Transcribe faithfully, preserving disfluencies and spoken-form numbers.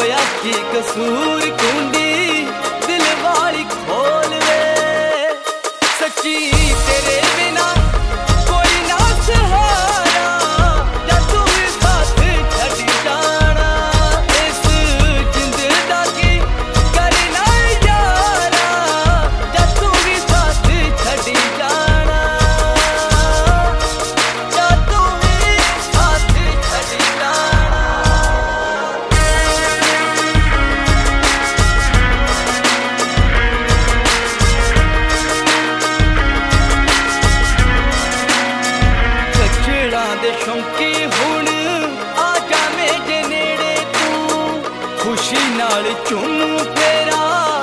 होया की कसूर कुंडी दिल वाली खोल वे सच्ची तेरे बिना कोई ना सहारा या तू भी साथ छड़ी जाना इस जिंद दा की करना यारा या तू भी साथ छड़ी जाना या तू भी साथ छड़ी जाना। दे शौकी हुण आ जा मेरे नेड़े तू खुशी नाल चुम फेरा